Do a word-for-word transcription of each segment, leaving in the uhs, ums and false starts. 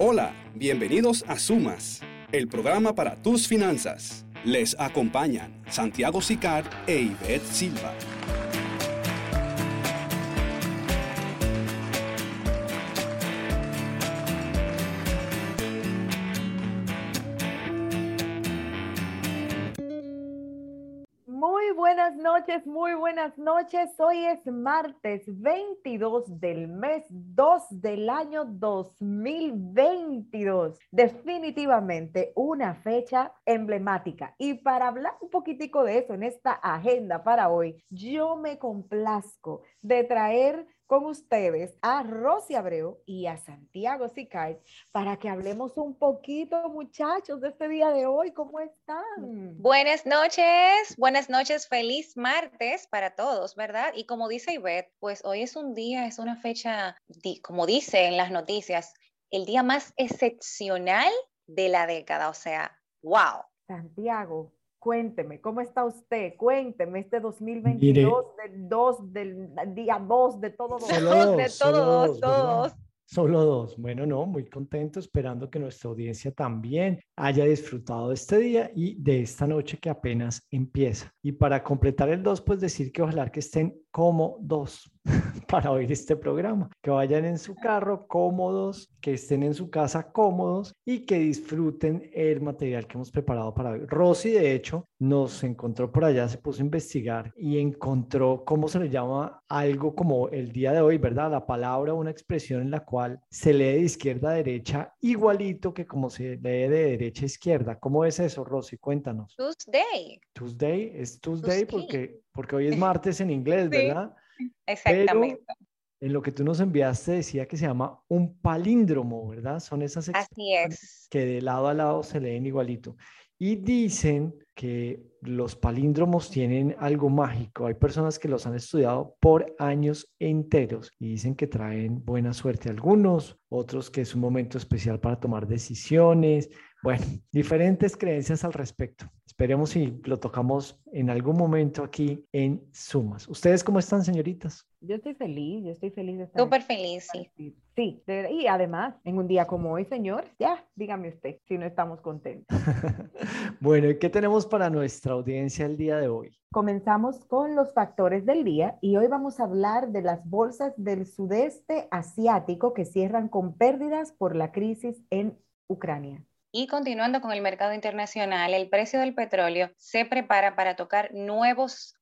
Hola, bienvenidos a Sumas, el programa para tus finanzas. Les acompañan Santiago Sicard e Ivette Silva. Muy buenas noches, muy buenas noches. Hoy es martes veintidós del mes dos del año dos mil veintidós. Definitivamente una fecha emblemática. Y para hablar un poquitico de eso en esta agenda para hoy, yo me complazco de traer con ustedes a Rosy Abreu y a Santiago Sicard para que hablemos un poquito, muchachos, de este día de hoy. ¿Cómo están? Buenas noches, buenas noches, feliz martes para todos, ¿verdad? Y como dice Ivette, pues hoy es un día, es una fecha, como dice en las noticias, el día más excepcional de la década, o sea, wow. Santiago, cuénteme, ¿cómo está usted? Cuénteme este dos mil veintidós, Mire, del dos, del día dos, de todo dos. solo dos, De solo todos, dos, todos. ¿verdad? Solo dos. Bueno, no, muy contento, esperando que nuestra audiencia también haya disfrutado de este día y de esta noche que apenas empieza. Y para completar el dos, pues decir que ojalá que estén cómodos para oír este programa, que vayan en su carro cómodos, que estén en su casa cómodos y que disfruten el material que hemos preparado para hoy. Rosy, de hecho, nos encontró por allá, se puso a investigar y encontró cómo se le llama algo como el día de hoy, ¿verdad? La palabra, una expresión en la cual se lee de izquierda a derecha igualito que como se lee de derecha a izquierda. ¿Cómo es eso, Rosy? Cuéntanos. Tuesday. Tuesday, es Tuesday Tuesday. porque, porque hoy es martes en inglés, Sí, ¿verdad? exactamente. Pero en lo que tú nos enviaste decía que se llama un palíndromo, ¿verdad? Son esas Así expresiones es. que de lado a lado se leen igualito. Y dicen que los palíndromos tienen algo mágico. Hay personas que los han estudiado por años enteros y dicen que traen buena suerte a algunos, otros que es un momento especial para tomar decisiones. Bueno, diferentes creencias al respecto. Esperemos si lo tocamos en algún momento aquí en Sumas. ¿Ustedes cómo están, señoritas? Yo estoy feliz, yo estoy feliz de estar Súper aquí. feliz, sí. Sí, de, y además, en un día como hoy, señor, ya, dígame usted, si no estamos contentos. Bueno, ¿y qué tenemos para nuestra audiencia el día de hoy? Comenzamos con los factores del día y hoy vamos a hablar de las bolsas del sudeste asiático que cierran con pérdidas por la crisis en Ucrania. Y continuando con el mercado internacional, el precio del petróleo se prepara para tocar nuevos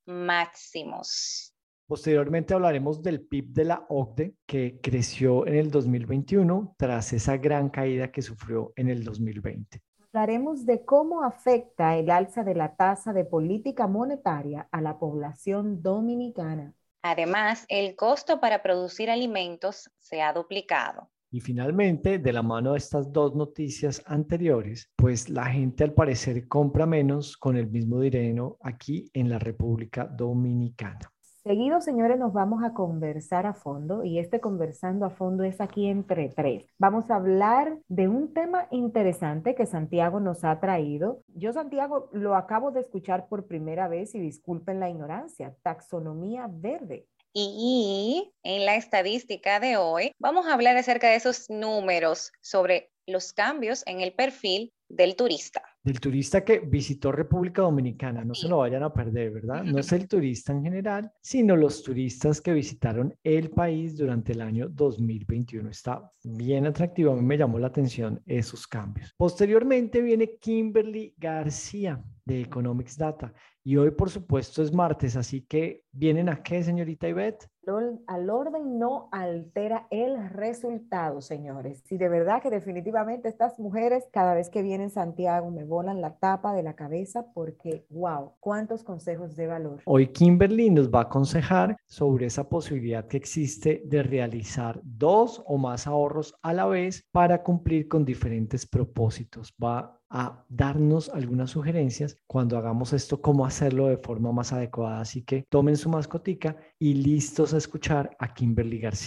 máximos. Posteriormente hablaremos del P I B de la O C D E, que creció en el dos mil veintiuno tras esa gran caída que sufrió en el dos mil veinte. Hablaremos de cómo afecta el alza de la tasa de política monetaria a la población dominicana. Además, el costo para producir alimentos se ha duplicado. Y finalmente, de la mano de estas dos noticias anteriores, pues la gente al parecer compra menos con el mismo dinero aquí en la República Dominicana. Seguido, señores, nos vamos a conversar a fondo y este conversando a fondo es aquí entre tres. Vamos a hablar de un tema interesante que Santiago nos ha traído. Yo, Santiago, lo acabo de escuchar por primera vez y disculpen la ignorancia, taxonomía verde. Y en la estadística de hoy vamos a hablar acerca de esos números sobre los cambios en el perfil del turista. Del turista que visitó República Dominicana, no se lo vayan a perder, ¿verdad? No es el turista en general, sino los turistas que visitaron el país durante el año dos mil veintiuno. Está bien atractivo, a mí me llamó la atención esos cambios. Posteriormente viene Kimberly García de Economics Data y hoy por supuesto es martes, así que ¿vienen a qué, señorita Ivette? Al orden no altera el resultado, señores. Y de verdad que definitivamente estas mujeres cada vez que vienen a Santiago me volan la tapa de la cabeza porque, wow, cuántos consejos de valor. Hoy Kimberly nos va a aconsejar sobre esa posibilidad que existe de realizar dos o más ahorros a la vez para cumplir con diferentes propósitos. Va a darnos algunas sugerencias cuando hagamos esto, cómo hacerlo de forma más adecuada. Así que tomen su mascotica y listos a escuchar a Kimberly García.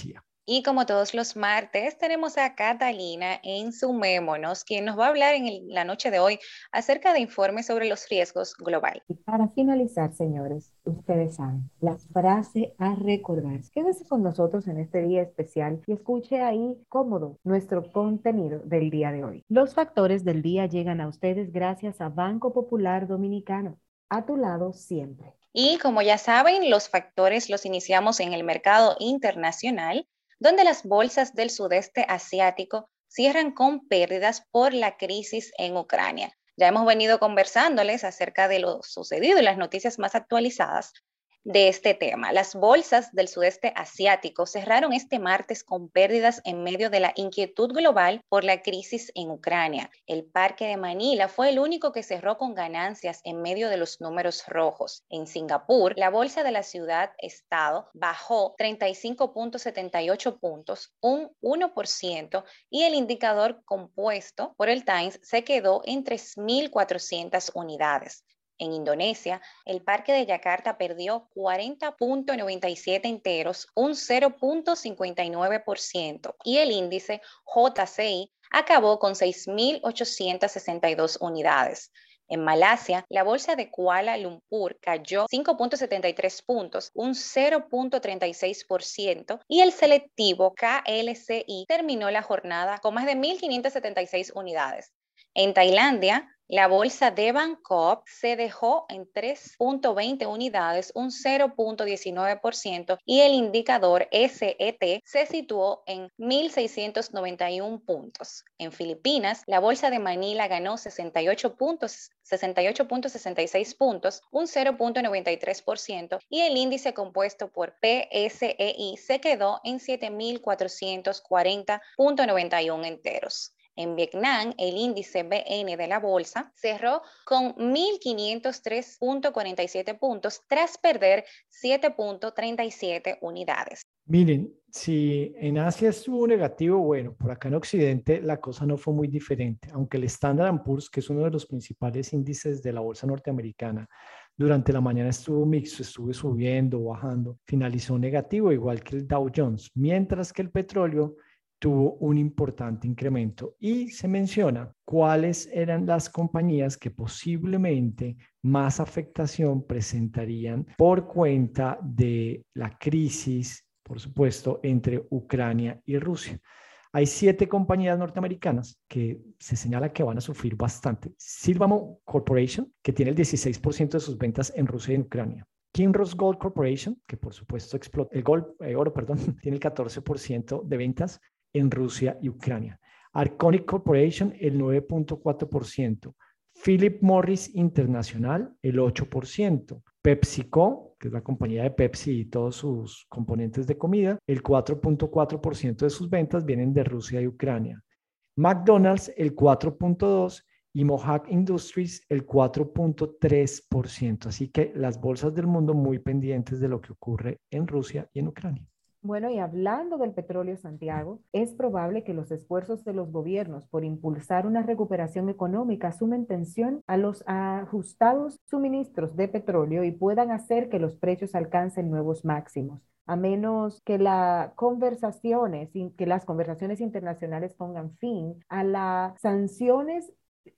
Y como todos los martes, tenemos a Catalina en Sumémonos, quien nos va a hablar en el- la noche de hoy acerca de informes sobre los riesgos globales. Y para finalizar, señores, ustedes saben, la frase a recordar. Quédese con nosotros en este día especial y escuche ahí cómodo nuestro contenido del día de hoy. Los factores del día llegan a ustedes gracias a Banco Popular Dominicano. A tu lado siempre. Y como ya saben, los factores los iniciamos en el mercado internacional, donde las bolsas del sudeste asiático cierran con pérdidas por la crisis en Ucrania. Ya hemos venido conversándoles acerca de lo sucedido y las noticias más actualizadas de este tema. Las bolsas del sudeste asiático cerraron este martes con pérdidas en medio de la inquietud global por la crisis en Ucrania. El Parque de Manila fue el único que cerró con ganancias en medio de los números rojos. En Singapur, la bolsa de la ciudad-estado bajó treinta y cinco punto setenta y ocho puntos, un uno por ciento, y el indicador compuesto por el Times se quedó en tres mil cuatrocientas unidades. En Indonesia, el parque de Yakarta perdió cuarenta punto noventa y siete enteros, un cero punto cincuenta y nueve por ciento, y el índice J C I acabó con seis mil ochocientas sesenta y dos unidades. En Malasia, la bolsa de Kuala Lumpur cayó cinco punto setenta y tres puntos, un cero punto treinta y seis por ciento, y el selectivo K L C I terminó la jornada con más de mil quinientas setenta y seis unidades. En Tailandia, la bolsa de Bangkok se dejó en tres punto veinte unidades, un cero punto diecinueve por ciento, y el indicador S E T se situó en mil seiscientos noventa y uno puntos. En Filipinas, la bolsa de Manila ganó sesenta y ocho puntos, sesenta y ocho punto sesenta y seis puntos, un cero punto noventa y tres por ciento, y el índice compuesto por P S E I se quedó en siete mil cuatrocientos cuarenta punto noventa y uno enteros. En Vietnam, el índice B N de la bolsa cerró con mil quinientos tres punto cuarenta y siete puntos tras perder siete punto treinta y siete unidades. Miren, si en Asia estuvo negativo, bueno, por acá en Occidente la cosa no fue muy diferente, aunque el Standard and Poor's, que es uno de los principales índices de la bolsa norteamericana, durante la mañana estuvo mixto, estuvo subiendo, bajando, finalizó negativo, igual que el Dow Jones, mientras que el petróleo tuvo un importante incremento y se menciona cuáles eran las compañías que posiblemente más afectación presentarían por cuenta de la crisis, por supuesto, entre Ucrania y Rusia. Hay siete compañías norteamericanas que se señala que van a sufrir bastante. Sylvamo Corporation, que tiene el dieciséis por ciento de sus ventas en Rusia y en Ucrania. Kinross Gold Corporation, que por supuesto explota, el gold, eh, oro, perdón, tiene el catorce por ciento de ventas en Rusia y Ucrania. Arconic Corporation, el nueve punto cuatro por ciento. Philip Morris Internacional, el ocho por ciento. PepsiCo, que es la compañía de Pepsi y todos sus componentes de comida, el cuatro punto cuatro por ciento de sus ventas vienen de Rusia y Ucrania. McDonald's, el cuatro punto dos por ciento, y Mohawk Industries, el cuatro punto tres por ciento. Así que las bolsas del mundo muy pendientes de lo que ocurre en Rusia y en Ucrania. Bueno, y hablando del petróleo, Santiago, es probable que los esfuerzos de los gobiernos por impulsar una recuperación económica sumen tensión a los ajustados suministros de petróleo y puedan hacer que los precios alcancen nuevos máximos, a menos que, la conversaciones, que las conversaciones internacionales pongan fin a las sanciones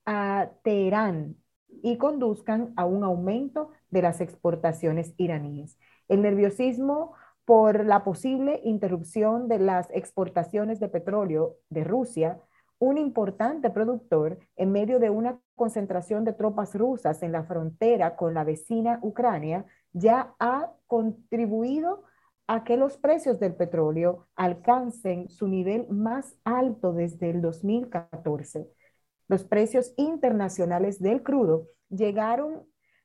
a Teherán y conduzcan a un aumento de las exportaciones iraníes. El nerviosismo por la posible interrupción de las exportaciones de petróleo de Rusia, un importante productor en medio de una concentración de tropas rusas en la frontera con la vecina Ucrania, ya ha contribuido a que los precios del petróleo alcancen su nivel más alto desde el dos mil catorce. Los precios internacionales del crudo llegaron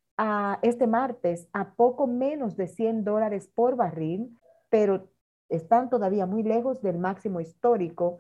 a este martes a poco menos de cien dólares por barril, pero están todavía muy lejos del máximo histórico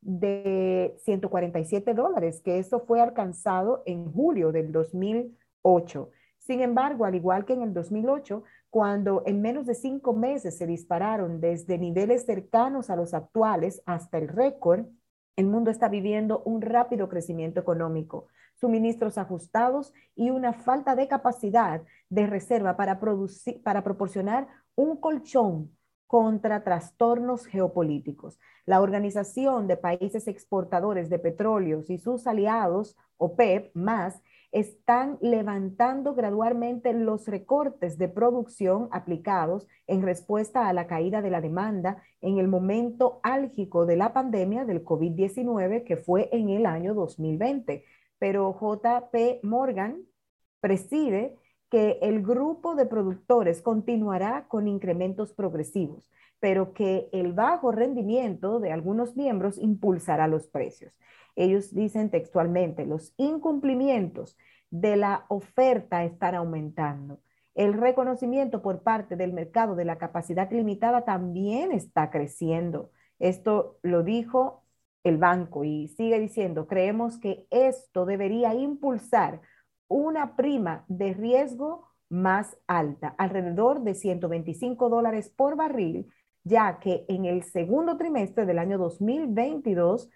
de ciento cuarenta y siete dólares, que eso fue alcanzado en julio del dos mil ocho. Sin embargo, al igual que en el dos mil ocho, cuando en menos de cinco meses se dispararon desde niveles cercanos a los actuales hasta el récord, el mundo está viviendo un rápido crecimiento económico, suministros ajustados y una falta de capacidad de reserva para, producir, para proporcionar un colchón contra trastornos geopolíticos. La Organización de Países Exportadores de Petróleos y sus aliados, OPEP más, están levantando gradualmente los recortes de producción aplicados en respuesta a la caída de la demanda en el momento álgido de la pandemia del COVID diecinueve, que fue en el año dos mil veinte. Pero J P Morgan preside que el grupo de productores continuará con incrementos progresivos, pero que el bajo rendimiento de algunos miembros impulsará los precios. Ellos dicen textualmente, los incumplimientos de la oferta están aumentando. El reconocimiento por parte del mercado de la capacidad limitada también está creciendo. Esto lo dijo el banco y sigue diciendo, creemos que esto debería impulsar una prima de riesgo más alta, alrededor de ciento veinticinco dólares por barril, ya que en el segundo trimestre del año dos mil veintidós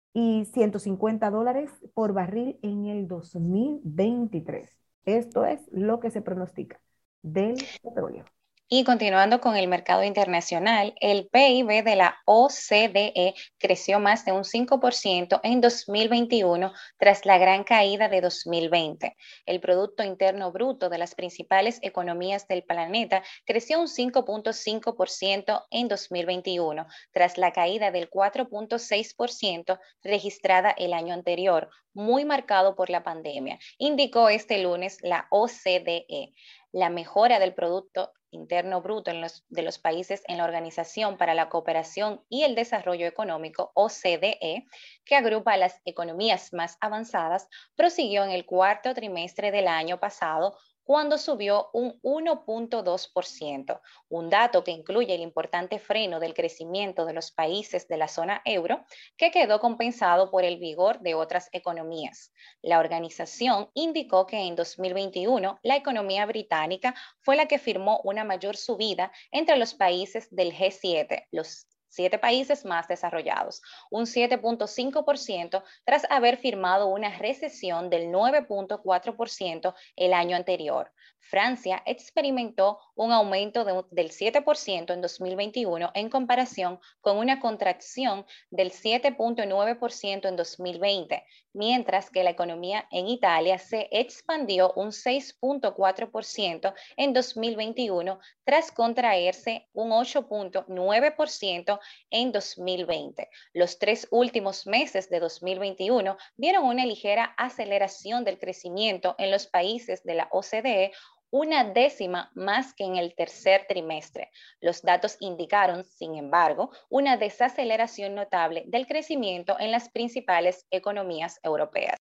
y ciento cincuenta dólares por barril en el dos mil veintitrés. Esto es lo que se pronostica del petróleo. Y continuando con el mercado internacional, el P I B de la O C D E creció más de un cinco por ciento en dos mil veintiuno tras la gran caída de dos mil veinte. El Producto Interno Bruto de las principales economías del planeta creció un cinco punto cinco por ciento en dos mil veintiuno tras la caída del cuatro punto seis por ciento registrada el año anterior, muy marcado por la pandemia, indicó este lunes la O C D E. La mejora del Producto Interno Bruto en los, de los países en la Organización para la Cooperación y el Desarrollo Económico, O C D E, que agrupa a las economías más avanzadas, prosiguió en el cuarto trimestre del año pasado, cuando subió un uno punto dos por ciento, un dato que incluye el importante freno del crecimiento de los países de la zona euro, que quedó compensado por el vigor de otras economías. La organización indicó que en dos mil veintiuno la economía británica fue la que firmó una mayor subida entre los países del G siete, los siete países más desarrollados, un siete punto cinco por ciento tras haber firmado una recesión del nueve punto cuatro por ciento el año anterior. Francia experimentó un aumento de, del siete por ciento en dos mil veintiuno en comparación con una contracción del siete punto nueve por ciento en dos mil veinte, mientras que la economía en Italia se expandió un seis punto cuatro por ciento en dos mil veintiuno tras contraerse un ocho punto nueve por ciento en dos mil veinte. Los tres últimos meses de dos mil veintiuno vieron una ligera aceleración del crecimiento en los países de la O C D E, una décima más que en el tercer trimestre. Los datos indicaron, sin embargo, una desaceleración notable del crecimiento en las principales economías europeas.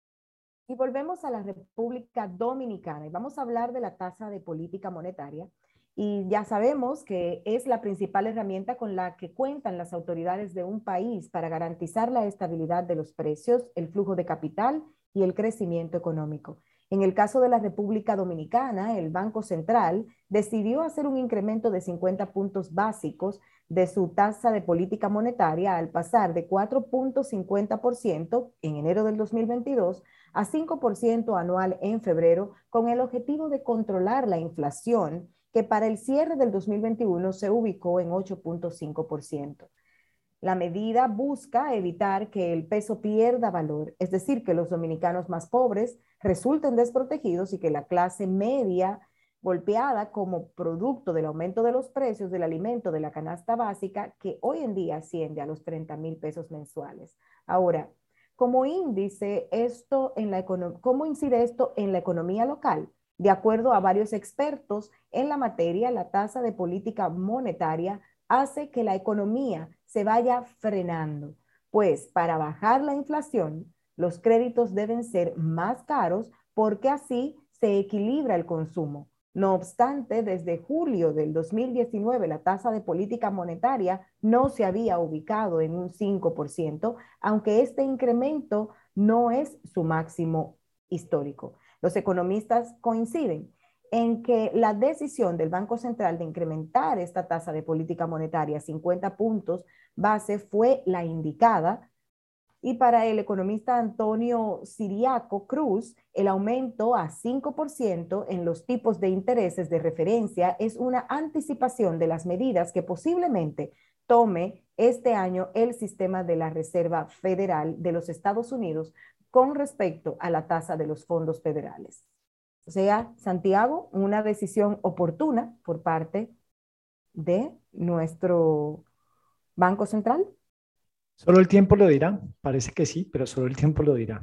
Y volvemos a la República Dominicana y vamos a hablar de la tasa de política monetaria. Y ya sabemos que es la principal herramienta con la que cuentan las autoridades de un país para garantizar la estabilidad de los precios, el flujo de capital y el crecimiento económico. En el caso de la República Dominicana, el Banco Central decidió hacer un incremento de cincuenta puntos básicos de su tasa de política monetaria al pasar de cuatro punto cincuenta por ciento en enero del dos mil veintidós a cinco por ciento anual en febrero, con el objetivo de controlar la inflación, que para el cierre del dos mil veintiuno se ubicó en ocho punto cinco por ciento. La medida busca evitar que el peso pierda valor, es decir, que los dominicanos más pobres resulten desprotegidos y que la clase media golpeada como producto del aumento de los precios del alimento de la canasta básica, que hoy en día asciende a los treinta mil pesos mensuales. Ahora, ¿cómo índice esto en la ¿cómo incide esto en la economía local? De acuerdo a varios expertos en la materia, la tasa de política monetaria hace que la economía se vaya frenando, pues para bajar la inflación, los créditos deben ser más caros porque así se equilibra el consumo. No obstante, desde julio del dos mil diecinueve, la tasa de política monetaria no se había ubicado en un cinco por ciento, aunque este incremento no es su máximo histórico. Los economistas coinciden en que la decisión del Banco Central de incrementar esta tasa de política monetaria a cincuenta puntos base fue la indicada, Y para el economista Antonio Siriaco Cruz, el aumento a cinco por ciento en los tipos de intereses de referencia es una anticipación de las medidas que posiblemente tome este año el sistema de la Reserva Federal de los Estados Unidos con respecto a la tasa de los fondos federales. O sea, Santiago, una decisión oportuna por parte de nuestro Banco Central. Solo el tiempo lo dirá, parece que sí, pero solo el tiempo lo dirá.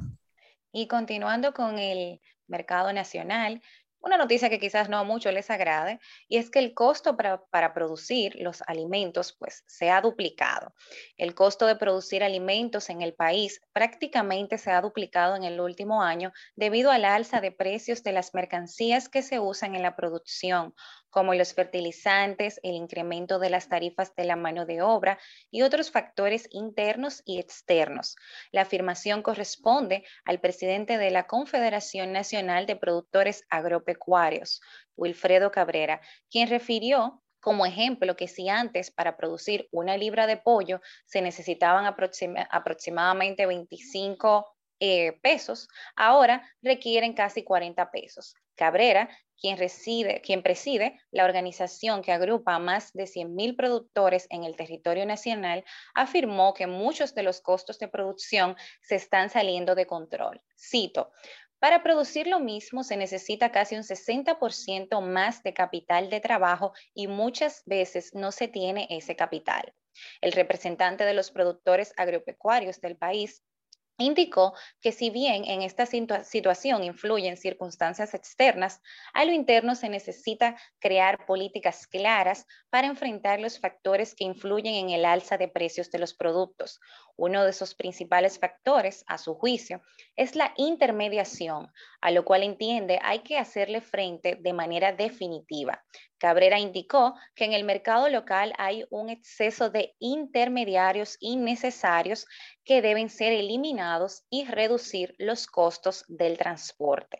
Y continuando con el mercado nacional, una noticia que quizás no a muchos les agrade, y es que el costo para, para producir los alimentos pues se ha duplicado. El costo de producir alimentos en el país prácticamente se ha duplicado en el último año debido al alza de precios de las mercancías que se usan en la producción, como los fertilizantes, el incremento de las tarifas de la mano de obra y otros factores internos y externos. La afirmación corresponde al presidente de la Confederación Nacional de Productores Agropecuarios, Wilfredo Cabrera, quien refirió como ejemplo que si antes para producir una libra de pollo se necesitaban aproxima, aproximadamente veinticinco eh, pesos, ahora requieren casi cuarenta pesos. Cabrera, quien, reside, quien preside la organización que agrupa a más de cien mil productores en el territorio nacional, afirmó que muchos de los costos de producción se están saliendo de control. Cito: para producir lo mismo se necesita casi un sesenta por ciento más de capital de trabajo y muchas veces no se tiene ese capital. El representante de los productores agropecuarios del país indicó que si bien en esta situa situación influyen circunstancias externas, a lo interno se necesita crear políticas claras para enfrentar los factores que influyen en el alza de precios de los productos. Uno de esos principales factores, a su juicio, es la intermediación, a lo cual entiende hay que hacerle frente de manera definitiva. Cabrera indicó que en el mercado local hay un exceso de intermediarios innecesarios que deben ser eliminados y reducir los costos del transporte.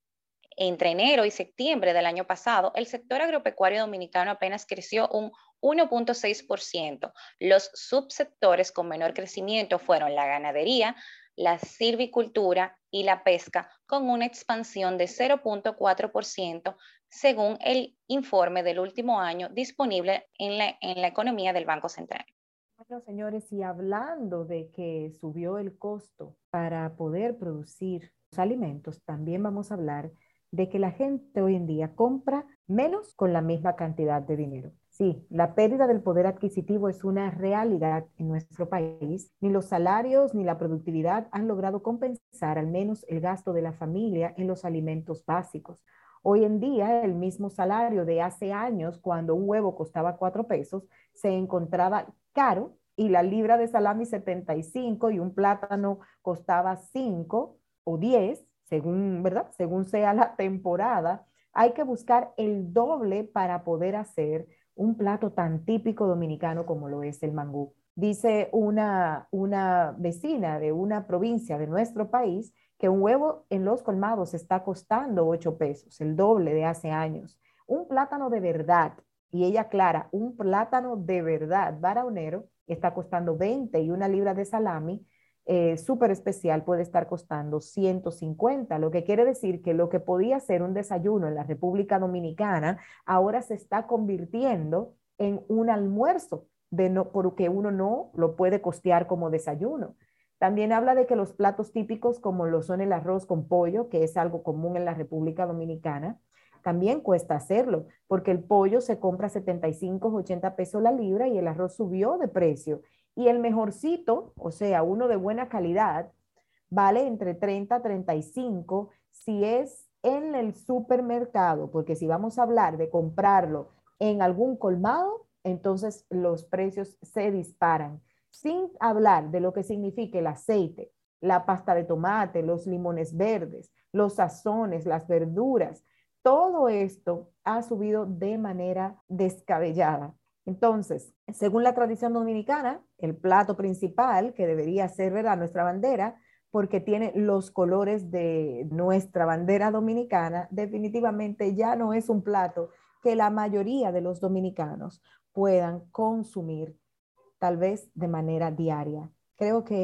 Entre enero y septiembre del año pasado, el sector agropecuario dominicano apenas creció un uno punto seis por ciento. Los subsectores con menor crecimiento fueron la ganadería, la silvicultura y la pesca, con una expansión de cero punto cuatro por ciento, según el informe del último año disponible en la, en la economía del Banco Central. Bueno, señores, y hablando de que subió el costo para poder producir los alimentos, también vamos a hablar de que la gente hoy en día compra menos con la misma cantidad de dinero. Sí, la pérdida del poder adquisitivo es una realidad en nuestro país. Ni los salarios ni la productividad han logrado compensar al menos el gasto de la familia en los alimentos básicos. Hoy en día, el mismo salario de hace años, cuando un huevo costaba cuatro pesos, se encontraba caro y la libra de salami setenta y cinco y un plátano costaba cinco o diez, según, ¿verdad? Según sea la temporada. Hay que buscar el doble para poder hacer un plato tan típico dominicano como lo es el mangú. Dice una, una vecina de una provincia de nuestro país que un huevo en los colmados está costando ocho pesos, el doble de hace años. Un plátano de verdad, y ella aclara, un plátano de verdad baraonero está costando veinte y una libra de salami eh, súper especial puede estar costando ciento cincuenta, lo que quiere decir que lo que podía ser un desayuno en la República Dominicana ahora se está convirtiendo en un almuerzo, de no, porque uno no lo puede costear como desayuno. También habla de que los platos típicos como lo son el arroz con pollo, que es algo común en la República Dominicana, también cuesta hacerlo, porque el pollo se compra setenta y cinco, ochenta pesos la libra y el arroz subió de precio. Y el mejorcito, o sea, uno de buena calidad, vale entre treinta, treinta y cinco si es en el supermercado, porque si vamos a hablar de comprarlo en algún colmado, entonces los precios se disparan. Sin hablar de lo que significa el aceite, la pasta de tomate, los limones verdes, los sazones, las verduras. Todo esto ha subido de manera descabellada. Entonces, según la tradición dominicana, el plato principal, que debería ser, ¿verdad?, nuestra bandera, porque tiene los colores de nuestra bandera dominicana, definitivamente ya no es un plato que la mayoría de los dominicanos puedan consumir, tal vez de manera diaria. Creo que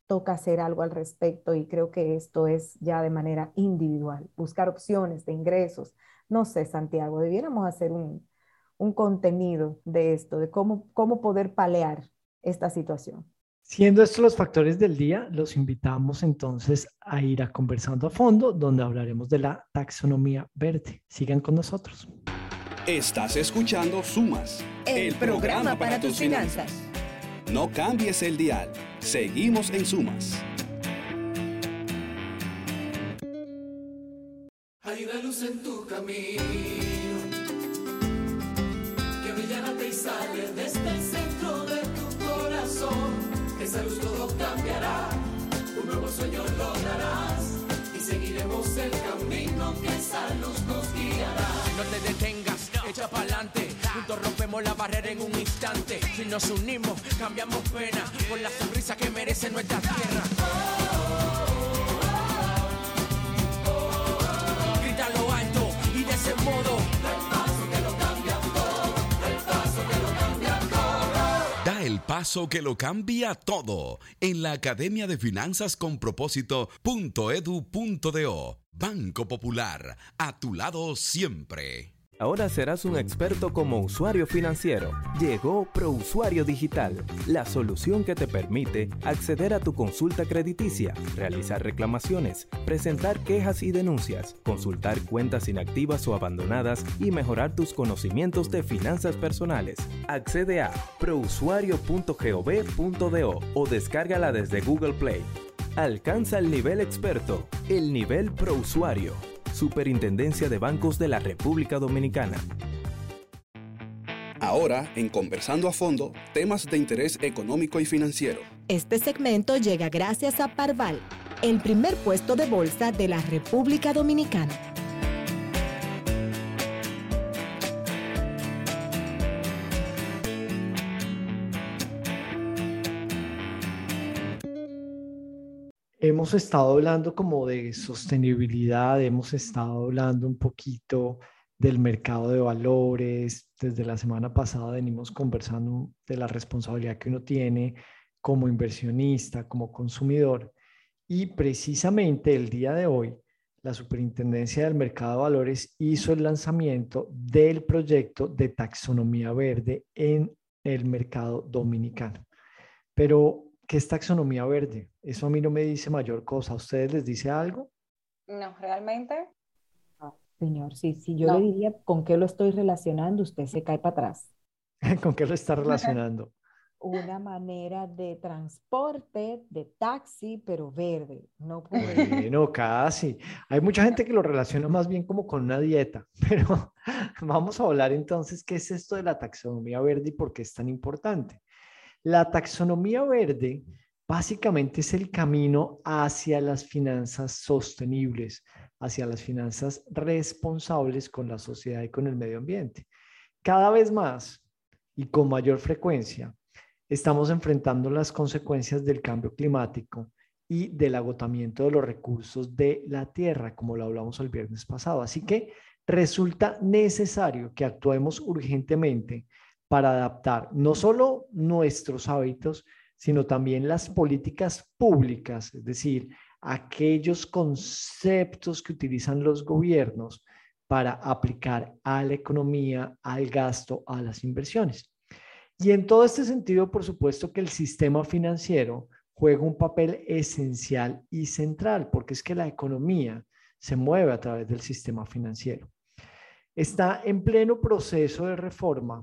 toca hacer algo al respecto y creo que esto es ya de manera individual, buscar opciones de ingresos. No sé, Santiago, debiéramos hacer un, un contenido de esto, de cómo, cómo poder paliar esta situación. Siendo estos los factores del día, los invitamos entonces a ir a Conversando a Fondo, donde hablaremos de la taxonomía verde. Sigan con nosotros. Estás escuchando Sumas, el, el programa, programa para tus finanzas. finanzas. No cambies el dial. Seguimos en Sumas. Hay una luz en tu camino que brillará y sale desde el centro de tu corazón. Esa luz todo cambiará, un nuevo sueño lograrás y seguiremos el camino que esa luz nos guiará. No te detengas, echa pa'lante, juntos rompemos la barrera en un instante. Si nos unimos, cambiamos pena por la sonrisa que merece nuestra tierra. Grítalo alto y de ese modo. Da el paso que lo cambia todo en la Academia de Finanzas con Propósito punto edu punto do. Banco Popular, a tu lado siempre. Ahora serás un experto como usuario financiero. Llegó ProUsuario Digital, la solución que te permite acceder a tu consulta crediticia, realizar reclamaciones, presentar quejas y denuncias, consultar cuentas inactivas o abandonadas y mejorar tus conocimientos de finanzas personales. Accede a prousuario punto gov punto do o descárgala desde Google Play. Alcanza el nivel experto, el nivel ProUsuario. Superintendencia de Bancos de la República Dominicana. Ahora, en Conversando a Fondo, temas de interés económico y financiero. Este segmento llega gracias a Parval, el primer puesto de bolsa de la República Dominicana. Hemos estado hablando como de sostenibilidad, hemos estado hablando un poquito del mercado de valores. Desde la semana pasada venimos conversando de la responsabilidad que uno tiene como inversionista, como consumidor. Y precisamente el día de hoy, la Superintendencia del Mercado de Valores hizo el lanzamiento del proyecto de taxonomía verde en el mercado dominicano. Pero ¿qué es taxonomía verde? Eso a mí no me dice mayor cosa. ¿A ustedes les dice algo? No, realmente. No, señor, sí, sí, yo No. le diría con qué lo estoy relacionando, usted se cae para atrás. ¿Con qué lo está relacionando? Una manera de transporte, de taxi, pero verde. No puede. Bueno, casi. Hay mucha gente que lo relaciona más bien como con una dieta, pero vamos a hablar entonces qué es esto de la taxonomía verde y por qué es tan importante. La taxonomía verde básicamente es el camino hacia las finanzas sostenibles, hacia las finanzas responsables con la sociedad y con el medio ambiente. Cada vez más y con mayor frecuencia estamos enfrentando las consecuencias del cambio climático y del agotamiento de los recursos de la tierra, como lo hablamos el viernes pasado. Así que resulta necesario que actuemos urgentemente para adaptar no solo nuestros hábitos, sino también las políticas públicas, es decir, aquellos conceptos que utilizan los gobiernos para aplicar a la economía, al gasto, a las inversiones. Y en todo este sentido, por supuesto que el sistema financiero juega un papel esencial y central, porque es que la economía se mueve a través del sistema financiero. Está en pleno proceso de reforma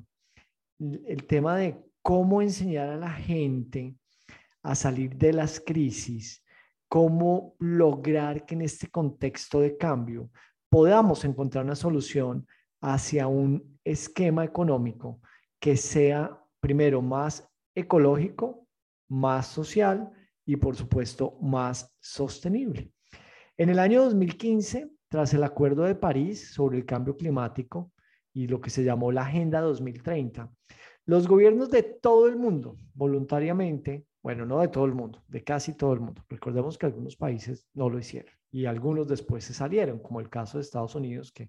el tema de cómo enseñar a la gente a salir de las crisis, cómo lograr que en este contexto de cambio podamos encontrar una solución hacia un esquema económico que sea primero más ecológico, más social y por supuesto más sostenible. En el año dos mil quince, tras el Acuerdo de París sobre el cambio climático y lo que se llamó la Agenda dos mil treinta, los gobiernos de todo el mundo, voluntariamente, bueno, no de todo el mundo, de casi todo el mundo, recordemos que algunos países no lo hicieron y algunos después se salieron, como el caso de Estados Unidos, que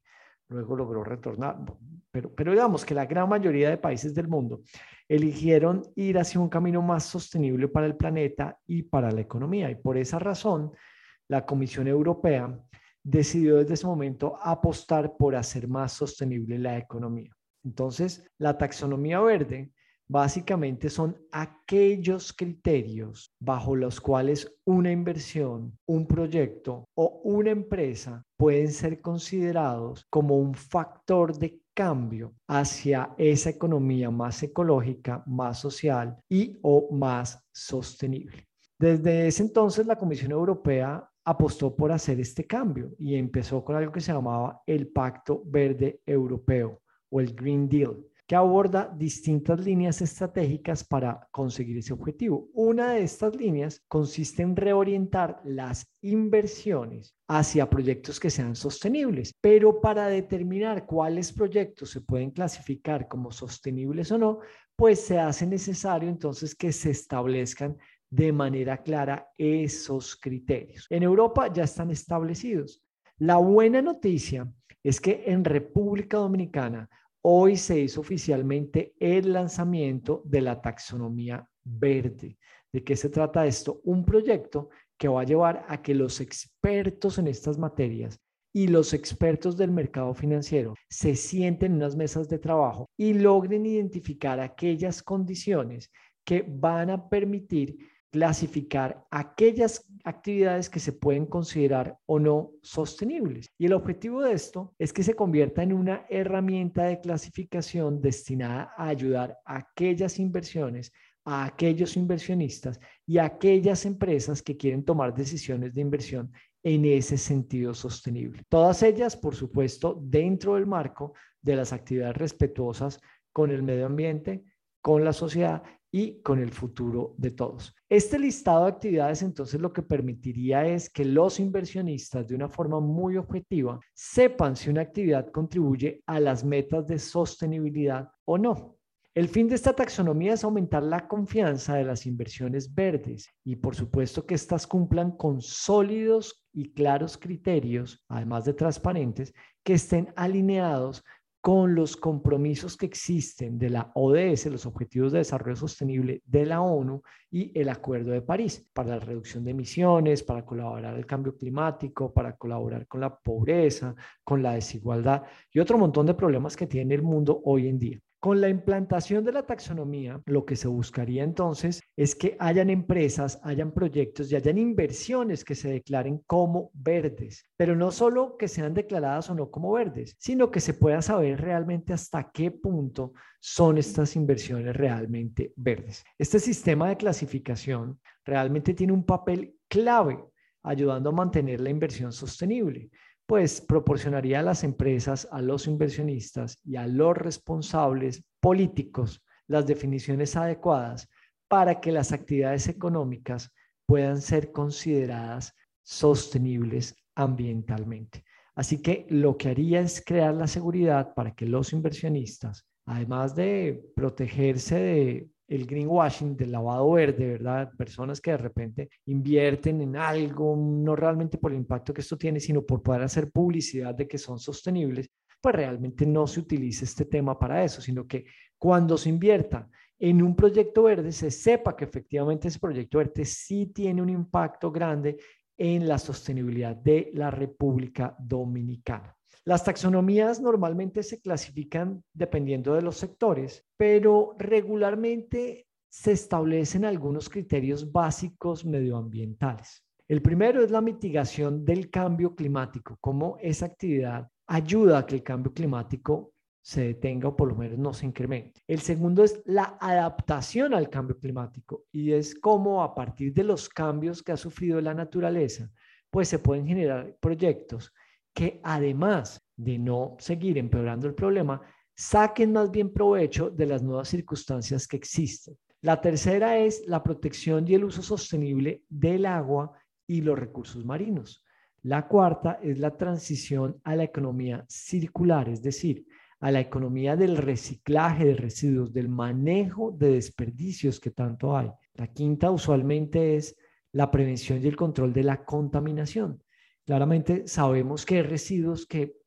luego logró retornar, pero, pero digamos que la gran mayoría de países del mundo eligieron ir hacia un camino más sostenible para el planeta y para la economía. Y por esa razón, la Comisión Europea decidió desde ese momento apostar por hacer más sostenible la economía. Entonces, la taxonomía verde básicamente son aquellos criterios bajo los cuales una inversión, un proyecto o una empresa pueden ser considerados como un factor de cambio hacia esa economía más ecológica, más social y o más sostenible. Desde ese entonces, la Comisión Europea apostó por hacer este cambio y empezó con algo que se llamaba el Pacto Verde Europeo o el Green Deal, que aborda distintas líneas estratégicas para conseguir ese objetivo. Una de estas líneas consiste en reorientar las inversiones hacia proyectos que sean sostenibles, pero para determinar cuáles proyectos se pueden clasificar como sostenibles o no, pues se hace necesario entonces que se establezcan de manera clara esos criterios. En Europa ya están establecidos. La buena noticia es que en República Dominicana hoy se hizo oficialmente el lanzamiento de la taxonomía verde. ¿De qué se trata esto? Un proyecto que va a llevar a que los expertos en estas materias y los expertos del mercado financiero se sienten en unas mesas de trabajo y logren identificar aquellas condiciones que van a permitir clasificar aquellas actividades que se pueden considerar o no sostenibles. Y el objetivo de esto es que se convierta en una herramienta de clasificación destinada a ayudar a aquellas inversiones, a aquellos inversionistas y a aquellas empresas que quieren tomar decisiones de inversión en ese sentido sostenible. Todas ellas, por supuesto, dentro del marco de las actividades respetuosas con el medio ambiente, con la sociedad y con el futuro de todos. Este listado de actividades entonces lo que permitiría es que los inversionistas de una forma muy objetiva sepan si una actividad contribuye a las metas de sostenibilidad o no. El fin de esta taxonomía es aumentar la confianza de las inversiones verdes y por supuesto que éstas cumplan con sólidos y claros criterios, además de transparentes, que estén alineados con los compromisos que existen de la O D S, los Objetivos de Desarrollo Sostenible de la ONU y el Acuerdo de París para la reducción de emisiones, para colaborar al cambio climático, para colaborar con la pobreza, con la desigualdad y otro montón de problemas que tiene el mundo hoy en día. Con la implantación de la taxonomía, lo que se buscaría entonces es que hayan empresas, hayan proyectos y hayan inversiones que se declaren como verdes, pero no solo que sean declaradas o no como verdes, sino que se pueda saber realmente hasta qué punto son estas inversiones realmente verdes. Este sistema de clasificación realmente tiene un papel clave ayudando a mantener la inversión sostenible, pues proporcionaría a las empresas, a los inversionistas y a los responsables políticos las definiciones adecuadas para que las actividades económicas puedan ser consideradas sostenibles ambientalmente. Así que lo que haría es crear la seguridad para que los inversionistas, además de protegerse de el greenwashing, del lavado verde, ¿verdad? Personas que de repente invierten en algo, no realmente por el impacto que esto tiene, sino por poder hacer publicidad de que son sostenibles, pues realmente no se utilice este tema para eso, sino que cuando se invierta en un proyecto verde, se sepa que efectivamente ese proyecto verde sí tiene un impacto grande en la sostenibilidad de la República Dominicana. Las taxonomías normalmente se clasifican dependiendo de los sectores, pero regularmente se establecen algunos criterios básicos medioambientales. El primero es la mitigación del cambio climático, cómo esa actividad ayuda a que el cambio climático se detenga o por lo menos no se incremente. El segundo es la adaptación al cambio climático y es cómo a partir de los cambios que ha sufrido la naturaleza, pues se pueden generar proyectos que además de no seguir empeorando el problema, saquen más bien provecho de las nuevas circunstancias que existen. La tercera es la protección y el uso sostenible del agua y los recursos marinos. La cuarta es la transición a la economía circular, es decir, a la economía del reciclaje de residuos, del manejo de desperdicios que tanto hay. La quinta usualmente es la prevención y el control de la contaminación. Claramente sabemos que hay residuos que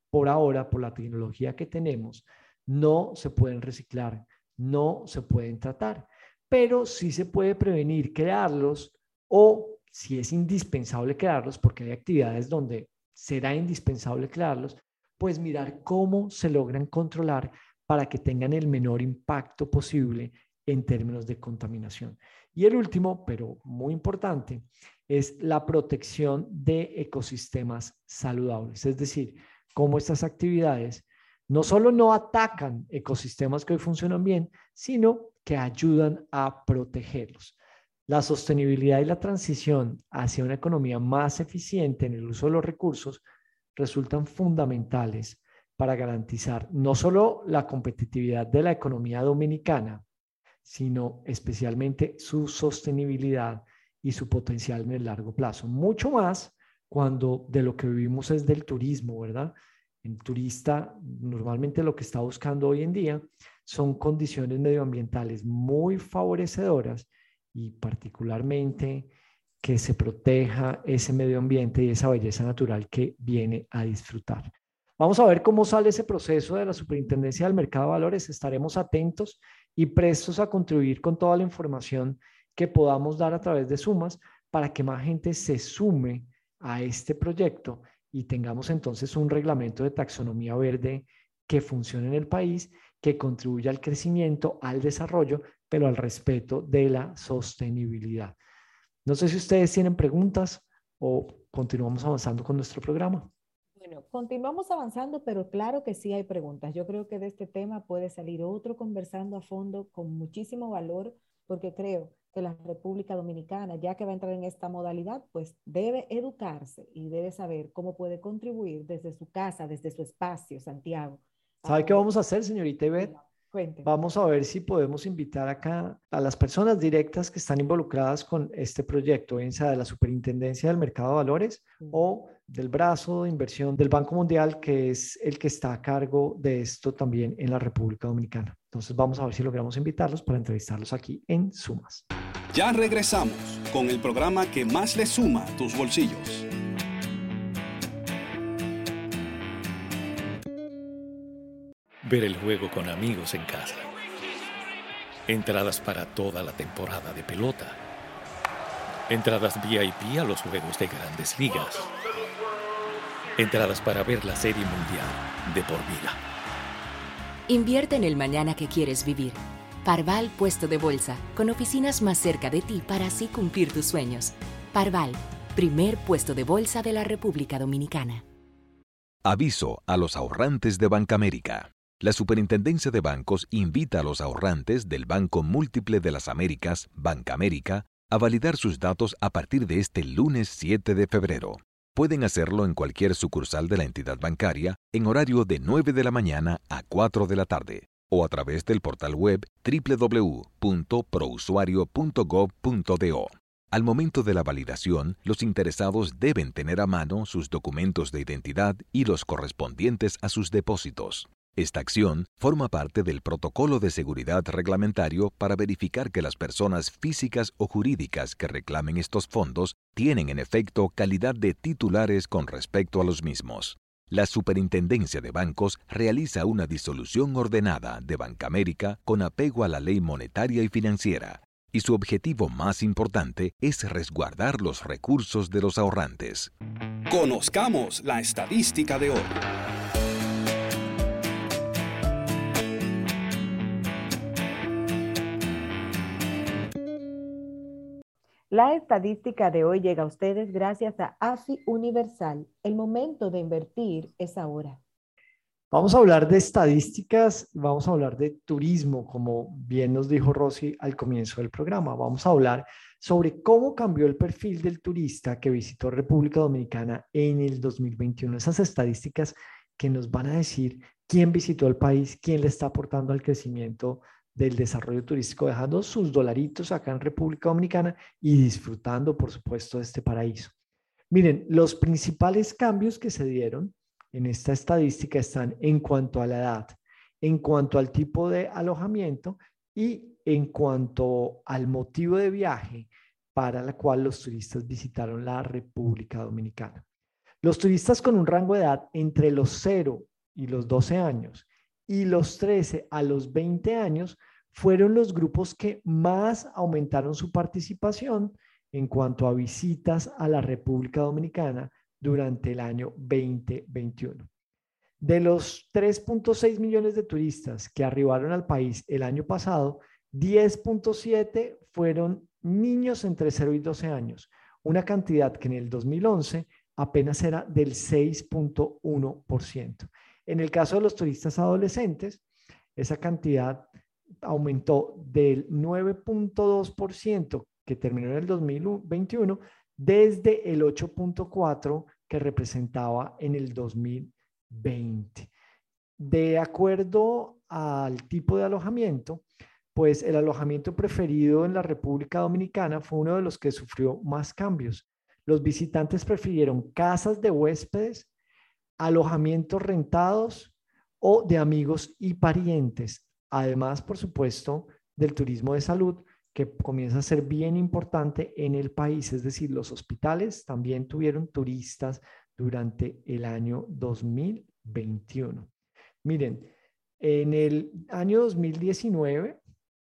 por ahora, por la tecnología que tenemos, no se pueden reciclar, no se pueden tratar, pero sí se puede prevenir crearlos o si es indispensable crearlos, porque hay actividades donde será indispensable crearlos, pues mirar cómo se logran controlar para que tengan el menor impacto posible en términos de contaminación. Y el último, pero muy importante, es la protección de ecosistemas saludables, es decir, cómo estas actividades no solo no atacan ecosistemas que hoy funcionan bien, sino que ayudan a protegerlos. La sostenibilidad y la transición hacia una economía más eficiente en el uso de los recursos resultan fundamentales para garantizar no solo la competitividad de la economía dominicana, sino especialmente su sostenibilidad y su potencial en el largo plazo. Mucho más cuando de lo que vivimos es del turismo, ¿verdad? El turista normalmente lo que está buscando hoy en día son condiciones medioambientales muy favorecedoras y particularmente que se proteja ese medio ambiente y esa belleza natural que viene a disfrutar. Vamos a ver cómo sale ese proceso de la Superintendencia del Mercado de Valores. Estaremos atentos y prestos a contribuir con toda la información que podamos dar a través de Sumas para que más gente se sume a este proyecto y tengamos entonces un reglamento de taxonomía verde que funcione en el país, que contribuya al crecimiento, al desarrollo, pero al respeto de la sostenibilidad. No sé si ustedes tienen preguntas o continuamos avanzando con nuestro programa. Bueno, continuamos avanzando, pero claro que sí hay preguntas. Yo creo que de este tema puede salir otro conversando a fondo con muchísimo valor, porque creo que la República Dominicana, ya que va a entrar en esta modalidad, pues debe educarse y debe saber cómo puede contribuir desde su casa, desde su espacio, Santiago. ¿Sabe qué vamos a hacer, señorita Ivette? Cuénteme. Vamos a ver si podemos invitar acá a las personas directas que están involucradas con este proyecto, bien sea de la Superintendencia del Mercado de Valores uh-huh. o del brazo de inversión del Banco Mundial, que es el que está a cargo de esto también en la República Dominicana. Entonces vamos a ver si logramos invitarlos para entrevistarlos aquí en Sumas. Ya regresamos con el programa que más le suma a tus bolsillos. Ver el juego con amigos en casa. Entradas para toda la temporada de pelota. Entradas V I P a los juegos de Grandes Ligas. Entradas para ver la Serie Mundial de por vida. Invierte en el mañana que quieres vivir. Parval Puesto de Bolsa, con oficinas más cerca de ti para así cumplir tus sueños. Parval, primer puesto de bolsa de la República Dominicana. Aviso a los ahorrantes de Bancamérica. La Superintendencia de Bancos invita a los ahorrantes del Banco Múltiple de las Américas, Bancamérica, a validar sus datos a partir de este lunes siete de febrero. Pueden hacerlo en cualquier sucursal de la entidad bancaria en horario de nueve de la mañana a cuatro de la tarde o a través del portal web doble u doble u doble u punto prousuario punto gov punto do. Al momento de la validación, los interesados deben tener a mano sus documentos de identidad y los correspondientes a sus depósitos. Esta acción forma parte del protocolo de seguridad reglamentario para verificar que las personas físicas o jurídicas que reclamen estos fondos tienen en efecto calidad de titulares con respecto a los mismos. La Superintendencia de Bancos realiza una disolución ordenada de Bancamérica con apego a la ley monetaria y financiera, y su objetivo más importante es resguardar los recursos de los ahorrantes. Conozcamos la estadística de hoy. La estadística de hoy llega a ustedes gracias a AFI Universal. El momento de invertir es ahora. Vamos a hablar de estadísticas, vamos a hablar de turismo, como bien nos dijo Rosy al comienzo del programa. Vamos a hablar sobre cómo cambió el perfil del turista que visitó República Dominicana en el dos mil veintiuno. Esas estadísticas que nos van a decir quién visitó el país, quién le está aportando al crecimiento del desarrollo turístico, dejando sus dolaritos acá en República Dominicana y disfrutando, por supuesto, de este paraíso. Miren, los principales cambios que se dieron en esta estadística están en cuanto a la edad, en cuanto al tipo de alojamiento y en cuanto al motivo de viaje para la cual los turistas visitaron la República Dominicana. Los turistas con un rango de edad entre los cero y los doce años y los trece a los veinte años fueron los grupos que más aumentaron su participación en cuanto a visitas a la República Dominicana durante el año veinte veintiuno. De los tres punto seis millones de turistas que arribaron al país el año pasado, diez punto siete fueron niños entre cero y doce años, una cantidad que en el dos mil once apenas era del seis punto uno por ciento. En el caso de los turistas adolescentes, esa cantidad aumentó del nueve punto dos por ciento que terminó en el dos mil veintiuno desde el ocho punto cuatro por ciento que representaba en el dos mil veinte. De acuerdo al tipo de alojamiento, pues el alojamiento preferido en la República Dominicana fue uno de los que sufrió más cambios. Los visitantes prefirieron casas de huéspedes, alojamientos rentados o de amigos y parientes. Además, por supuesto, del turismo de salud, que comienza a ser bien importante en el país. Es decir, los hospitales también tuvieron turistas durante el año dos mil veintiuno. Miren, en el año dos mil diecinueve,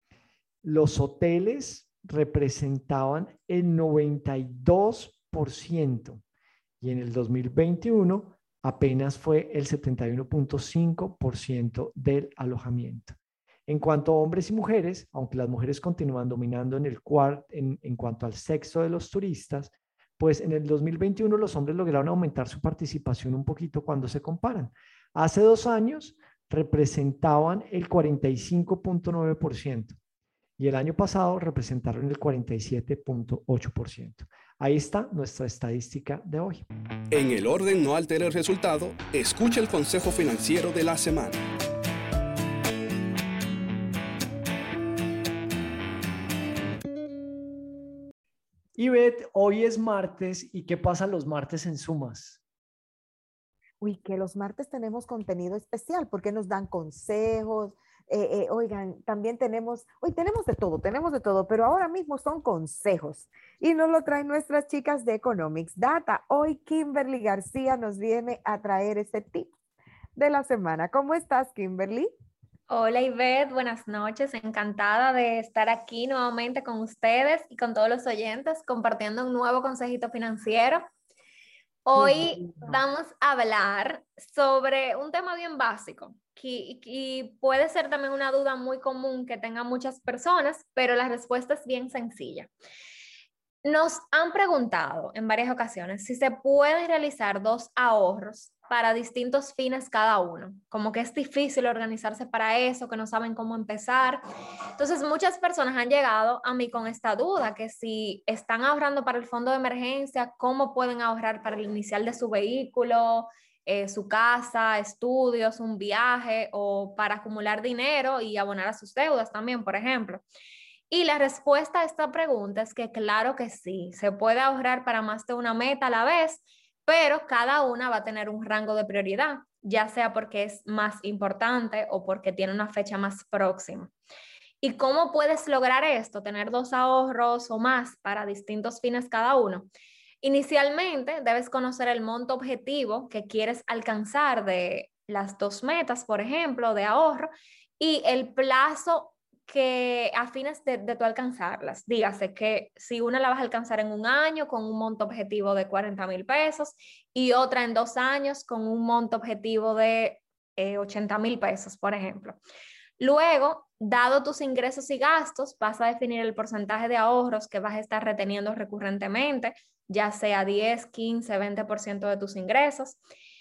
los hoteles representaban el noventa y dos por ciento y en el dos mil veintiuno apenas fue el setenta y uno punto cinco por ciento del alojamiento. En cuanto a hombres y mujeres, aunque las mujeres continúan dominando en el cuart, en, en cuanto al sexo de los turistas, pues en el dos mil veintiuno los hombres lograron aumentar su participación un poquito cuando se comparan. Hace dos años representaban el cuarenta y cinco punto nueve por ciento y el año pasado representaron el cuarenta y siete punto ocho por ciento. Ahí está nuestra estadística de hoy. En el orden no altere el resultado, escucha el consejo financiero de la semana. Ivette, hoy es martes, ¿y qué pasa los martes en Sumas? Uy, que los martes tenemos contenido especial porque nos dan consejos. Eh, eh, oigan, también tenemos, hoy tenemos de todo, tenemos de todo, pero ahora mismo son consejos y nos lo traen nuestras chicas de Economics Data. Hoy Kimberly García nos viene a traer ese tip de la semana. ¿Cómo estás, Kimberly? Hola Ivette, buenas noches, encantada de estar aquí nuevamente con ustedes y con todos los oyentes compartiendo un nuevo consejito financiero. Hoy vamos a hablar sobre un tema bien básico y, y puede ser también una duda muy común que tengan muchas personas, pero la respuesta es bien sencilla. Nos han preguntado en varias ocasiones si se pueden realizar dos ahorros para distintos fines cada uno, como que es difícil organizarse para eso, que no saben cómo empezar. Entonces muchas personas han llegado a mí con esta duda, que si están ahorrando para el fondo de emergencia, ¿cómo pueden ahorrar para el inicial de su vehículo, eh, su casa, estudios, un viaje o para acumular dinero y abonar a sus deudas también, por ejemplo? Y la respuesta a esta pregunta es que claro que sí, se puede ahorrar para más de una meta a la vez, pero cada una va a tener un rango de prioridad, ya sea porque es más importante o porque tiene una fecha más próxima. ¿Y cómo puedes lograr esto? Tener dos ahorros o más para distintos fines cada uno. Inicialmente debes conocer el monto objetivo que quieres alcanzar de las dos metas, por ejemplo, de ahorro, y el plazo que a fines de, de tu alcanzarlas. Dígase que si una la vas a alcanzar en un año con un monto objetivo de cuarenta mil pesos y otra en dos años con un monto objetivo de eh, ochenta mil pesos, por ejemplo. Luego, dado tus ingresos y gastos, vas a definir el porcentaje de ahorros que vas a estar reteniendo recurrentemente, ya sea diez, quince, veinte por ciento de tus ingresos.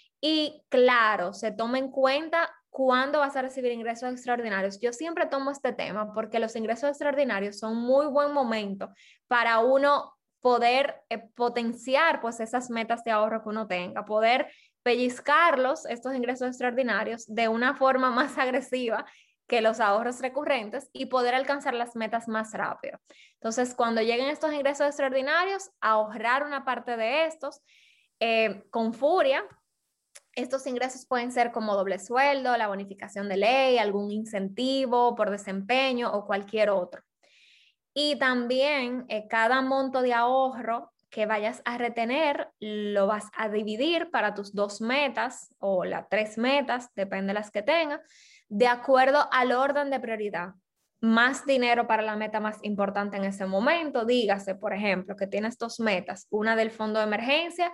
Y claro, se toma en cuenta ¿cuándo vas a recibir ingresos extraordinarios? Yo siempre tomo este tema porque los ingresos extraordinarios son muy buen momento para uno poder eh, potenciar pues esas metas de ahorro que uno tenga, poder pellizcarlos, estos ingresos extraordinarios, de una forma más agresiva que los ahorros recurrentes y poder alcanzar las metas más rápido. Entonces, cuando lleguen estos ingresos extraordinarios, ahorrar una parte de estos eh, con furia. Estos ingresos pueden ser como doble sueldo, la bonificación de ley, algún incentivo por desempeño o cualquier otro. Y también eh, cada monto de ahorro que vayas a retener lo vas a dividir para tus dos metas o las tres metas, depende de las que tengas, de acuerdo al orden de prioridad. Más dinero para la meta más importante en ese momento. Dígase, por ejemplo, que tienes dos metas, una del fondo de emergencia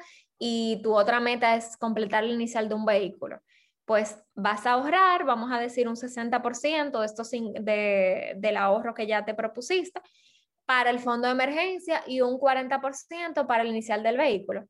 y tu otra meta es completar el inicial de un vehículo. Pues vas a ahorrar, vamos a decir, un sesenta por ciento de estos de, del ahorro que ya te propusiste para el fondo de emergencia y un cuarenta por ciento para el inicial del vehículo.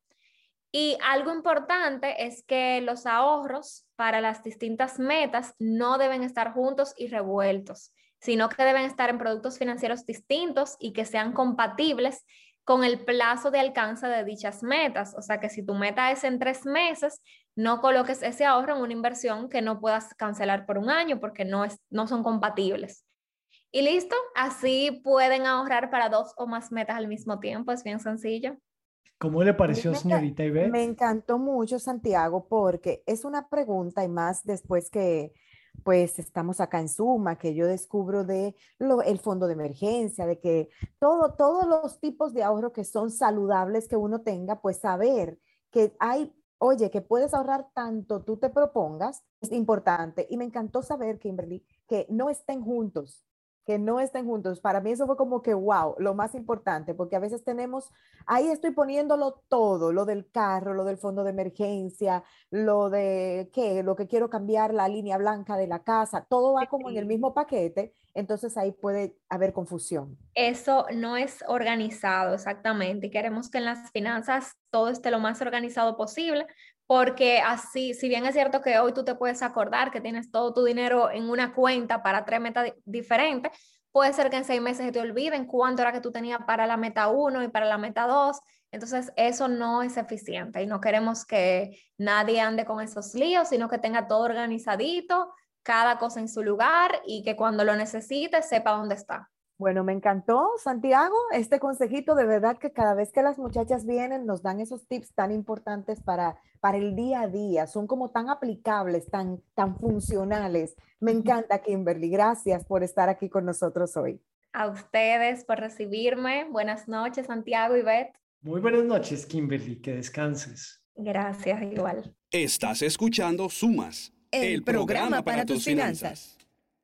Y algo importante es que los ahorros para las distintas metas no deben estar juntos y revueltos, sino que deben estar en productos financieros distintos y que sean compatibles con el plazo de alcance de dichas metas. O sea que si tu meta es en tres meses, no coloques ese ahorro en una inversión que no puedas cancelar por un año porque no, es, no son compatibles. Y listo, así pueden ahorrar para dos o más metas al mismo tiempo, es bien sencillo. ¿Cómo le pareció, señorita Ivette? Me encantó mucho, Santiago, porque es una pregunta y más después que pues estamos acá en Suma, que yo descubro de lo, el fondo de emergencia, de que todo, todos los tipos de ahorro que son saludables que uno tenga, pues saber que hay, oye, que puedes ahorrar tanto tú te propongas, es importante. Y me encantó saber, Kimberly, que no estén juntos. que no estén juntos. Para mí eso fue como que, wow, lo más importante, porque a veces tenemos, ahí estoy poniéndolo todo, lo del carro, lo del fondo de emergencia, lo de, ¿qué? Lo que quiero cambiar, la línea blanca de la casa, todo va como en el mismo paquete, entonces ahí puede haber confusión. Eso no es organizado exactamente y queremos que en las finanzas todo esté lo más organizado posible, porque así, si bien es cierto que hoy tú te puedes acordar que tienes todo tu dinero en una cuenta para tres metas diferentes, puede ser que en seis meses se te olviden cuánto era que tú tenías para la meta uno y para la meta dos. Entonces eso no es eficiente y no queremos que nadie ande con esos líos, sino que tenga todo organizadito, cada cosa en su lugar y que cuando lo necesite sepa dónde está. Bueno, me encantó, Santiago, este consejito. De verdad que cada vez que las muchachas vienen nos dan esos tips tan importantes para, para el día a día. Son como tan aplicables, tan, tan funcionales. Me encanta, Kimberly. Gracias por estar aquí con nosotros hoy. A ustedes por recibirme. Buenas noches, Santiago y Ivette. Muy buenas noches, Kimberly. Que descanses. Gracias, igual. Estás escuchando Sumas, el, el programa, programa para, para tus finanzas. finanzas.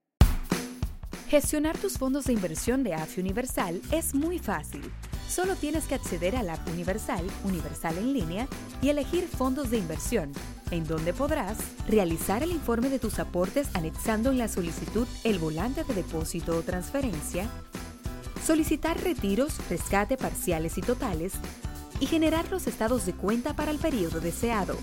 Gestionar tus fondos de inversión de A F I Universal es muy fácil. Solo tienes que acceder a la app Universal, Universal en línea, y elegir fondos de inversión, en donde podrás realizar el informe de tus aportes anexando en la solicitud el volante de depósito o transferencia, solicitar retiros, rescate parciales y totales, y generar los estados de cuenta para el periodo deseado.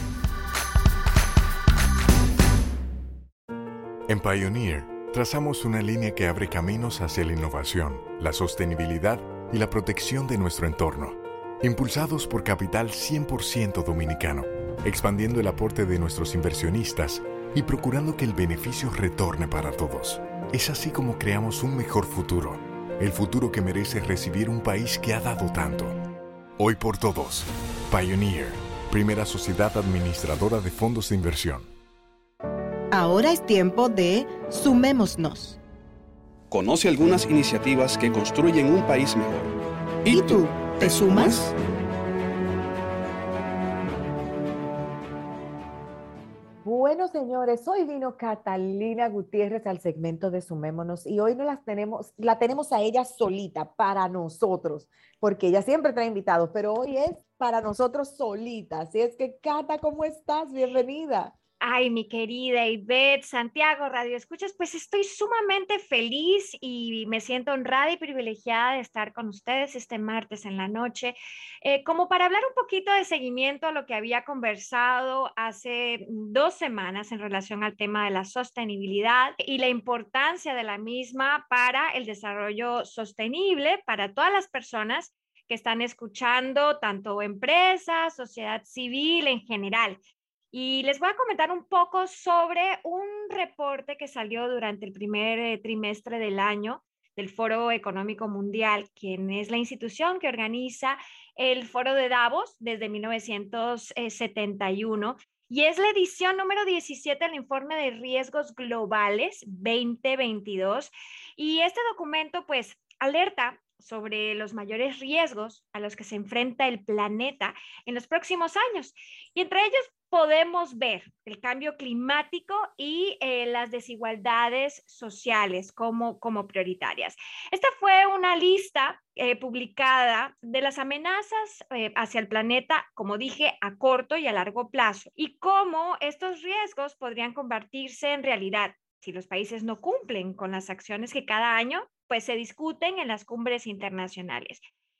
En Pioneer, trazamos una línea que abre caminos hacia la innovación, la sostenibilidad y la protección de nuestro entorno, impulsados por capital cien por ciento dominicano, expandiendo el aporte de nuestros inversionistas y procurando que el beneficio retorne para todos. Es así como creamos un mejor futuro, el futuro que merece recibir un país que ha dado tanto. Hoy por todos, Pioneer, primera sociedad administradora de fondos de inversión. Ahora es tiempo de Sumémonos. Conoce algunas iniciativas que construyen un país mejor. ¿Y tú, te sumas? Bueno, señores, hoy vino Catalina Gutiérrez al segmento de Sumémonos y hoy no las tenemos, la tenemos a ella solita, para nosotros, porque ella siempre trae invitados, pero hoy es para nosotros solita. Así es que, Cata, ¿cómo estás? Bienvenida. Ay, mi querida Ivette, Santiago, Radio Escuchas, pues estoy sumamente feliz y me siento honrada y privilegiada de estar con ustedes este martes en la noche, eh, como para hablar un poquito de seguimiento a lo que había conversado hace dos semanas en relación al tema de la sostenibilidad y la importancia de la misma para el desarrollo sostenible para todas las personas que están escuchando, tanto empresas, sociedad civil en general. Y les voy a comentar un poco sobre un reporte que salió durante el primer eh, trimestre del año del Foro Económico Mundial, quien es la institución que organiza el Foro de Davos desde mil novecientos setenta y uno. Y es la edición número diecisiete del Informe de Riesgos Globales veinte veintidós. Y este documento, pues, alerta sobre los mayores riesgos a los que se enfrenta el planeta en los próximos años. Y entre ellos podemos ver el cambio climático y eh, las desigualdades sociales como, como prioritarias. Esta fue una lista eh, publicada de las amenazas eh, hacia el planeta, como dije, a corto y a largo plazo, y cómo estos riesgos podrían convertirse en realidad si los países no cumplen con las acciones que cada año pues, se discuten en las cumbres internacionales.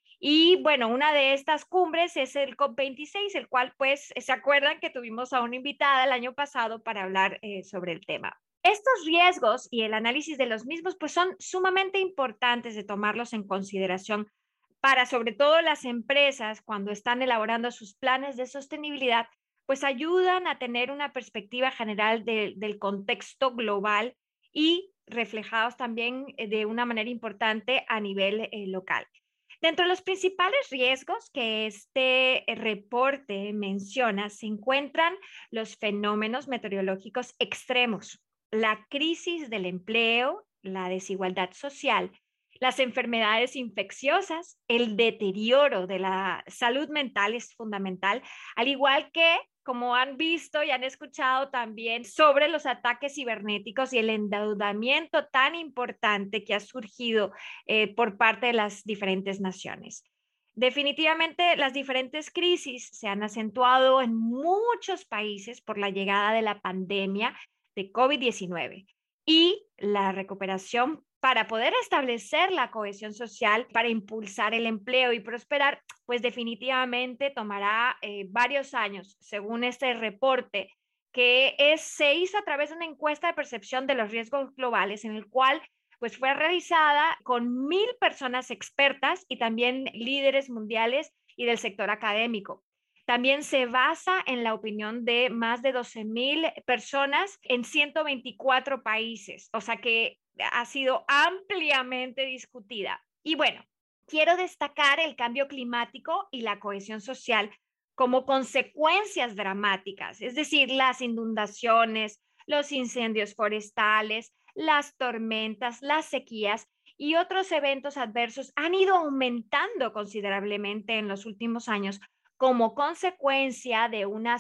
Y bueno, una de estas cumbres es el COP veintiséis, el cual pues se acuerdan que tuvimos a una invitada el año pasado para hablar eh, sobre el tema. Estos riesgos y el análisis de los mismos pues son sumamente importantes de tomarlos en consideración para sobre todo las empresas cuando están elaborando sus planes de sostenibilidad, pues ayudan a tener una perspectiva general de, del contexto global y reflejados también de una manera importante a nivel eh, local. Dentro de los principales riesgos que este reporte menciona se encuentran los fenómenos meteorológicos extremos, la crisis del empleo, la desigualdad social, las enfermedades infecciosas, el deterioro de la salud mental es fundamental, al igual que, como han visto y han escuchado también, sobre los ataques cibernéticos y el endeudamiento tan importante que ha surgido eh, por parte de las diferentes naciones. Definitivamente, las diferentes crisis se han acentuado en muchos países por la llegada de la pandemia de COVID diecinueve y la recuperación para poder establecer la cohesión social, para impulsar el empleo y prosperar, pues definitivamente tomará eh, varios años, según este reporte, que es, se hizo a través de una encuesta de percepción de los riesgos globales, en el cual pues, fue realizada con mil personas expertas y también líderes mundiales y del sector académico. También se basa en la opinión de más de doce mil personas en ciento veinticuatro países, o sea que ha sido ampliamente discutida. Y bueno, quiero destacar el cambio climático y la cohesión social como consecuencias dramáticas, es decir, las inundaciones, los incendios forestales, las tormentas, las sequías y otros eventos adversos han ido aumentando considerablemente en los últimos años como consecuencia de una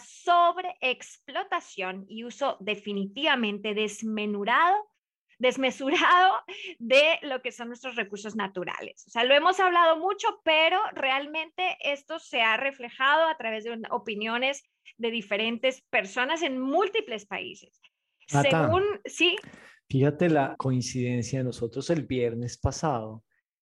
sobreexplotación y uso definitivamente desmenurado desmesurado de lo que son nuestros recursos naturales. O sea, lo hemos hablado mucho, pero realmente esto se ha reflejado a través de opiniones de diferentes personas en múltiples países. Nata, Según, sí. Fíjate la coincidencia de nosotros el viernes pasado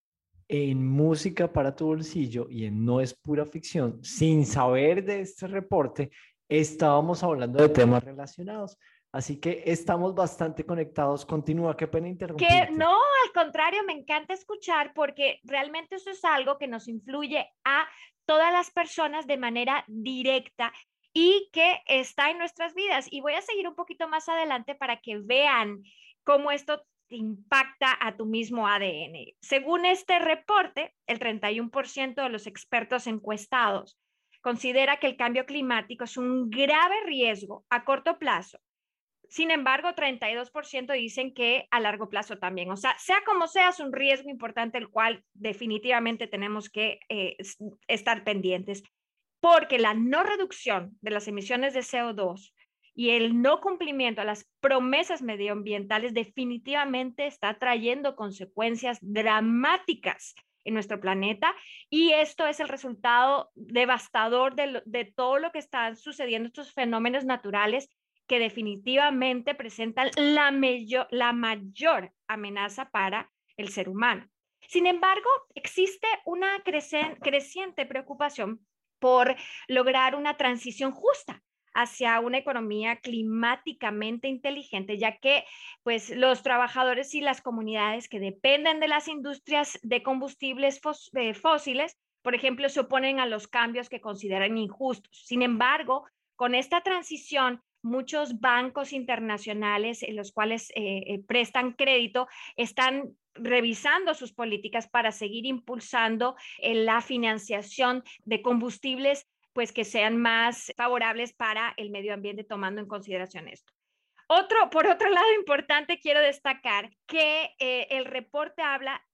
en Música para tu Bolsillo y en No es Pura Ficción, sin saber de este reporte, estábamos hablando de temas relacionados. Así que estamos bastante conectados. Continúa, qué pena interrumpirte. Que no, al contrario, me encanta escuchar porque realmente eso es algo que nos influye a todas las personas de manera directa y que está en nuestras vidas. Y voy a seguir un poquito más adelante para que vean cómo esto impacta a tu mismo A D N. Según este reporte, el treinta y uno por ciento de los expertos encuestados considera que el cambio climático es un grave riesgo a corto plazo. Sin embargo, treinta y dos por ciento dicen que a largo plazo también. O sea, sea como sea, es un riesgo importante el cual definitivamente tenemos que eh, estar pendientes, porque la no reducción de las emisiones de C O dos y el no cumplimiento a las promesas medioambientales definitivamente está trayendo consecuencias dramáticas en nuestro planeta, y esto es el resultado devastador de, lo, de todo lo que están sucediendo, estos fenómenos naturales que definitivamente presentan la mayor, la mayor amenaza para el ser humano. Sin embargo, existe una crece, creciente preocupación por lograr una transición justa hacia una economía climáticamente inteligente, ya que pues, los trabajadores y las comunidades que dependen de las industrias de combustibles fós, eh, fósiles, por ejemplo, se oponen a los cambios que consideran injustos. Sin embargo, con esta transición, muchos bancos internacionales en los cuales eh, eh, prestan crédito están revisando sus políticas para seguir impulsando eh, la financiación de combustibles pues, que sean más favorables para el medio ambiente, tomando en consideración esto. Otro, por otro lado, importante, quiero destacar que eh, el reporte habla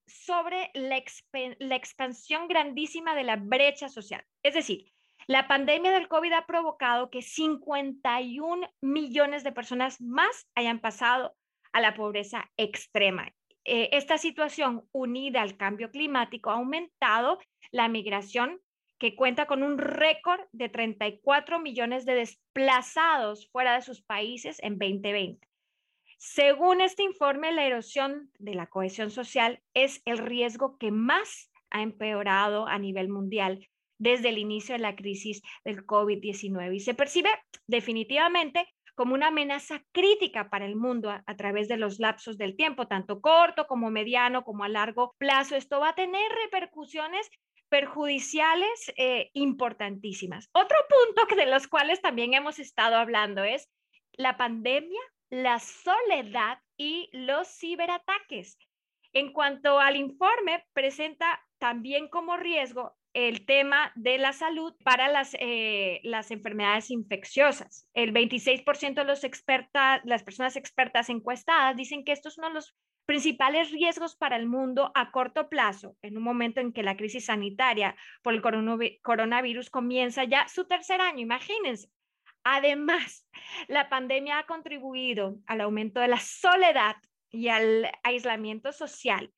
sobre la, exp la expansión grandísima de la brecha social. Es decir, la pandemia del COVID ha provocado que cincuenta y un millones de personas más hayan pasado a la pobreza extrema. Eh, esta situación, unida al cambio climático, ha aumentado la migración, que cuenta con un récord de treinta y cuatro millones de desplazados fuera de sus países en veinte veinte. Según este informe, la erosión de la cohesión social es el riesgo que más ha empeorado a nivel mundial desde el inicio de la crisis del COVID diecinueve y se percibe definitivamente como una amenaza crítica para el mundo a, a través de los lapsos del tiempo, tanto corto como mediano como a largo plazo. Esto va a tener repercusiones perjudiciales eh, importantísimas. Otro punto que de los cuales también hemos estado hablando es la pandemia, la soledad y los ciberataques. En cuanto al informe, presenta también como riesgo el tema de la salud para las, eh, las enfermedades infecciosas. El veintiséis por ciento de los experta, las personas expertas encuestadas dicen que esto es uno de los principales riesgos para el mundo a corto plazo, en un momento en que la crisis sanitaria por el coronavirus comienza ya su tercer año, imagínense. Además, la pandemia ha contribuido al aumento de la soledad y al aislamiento social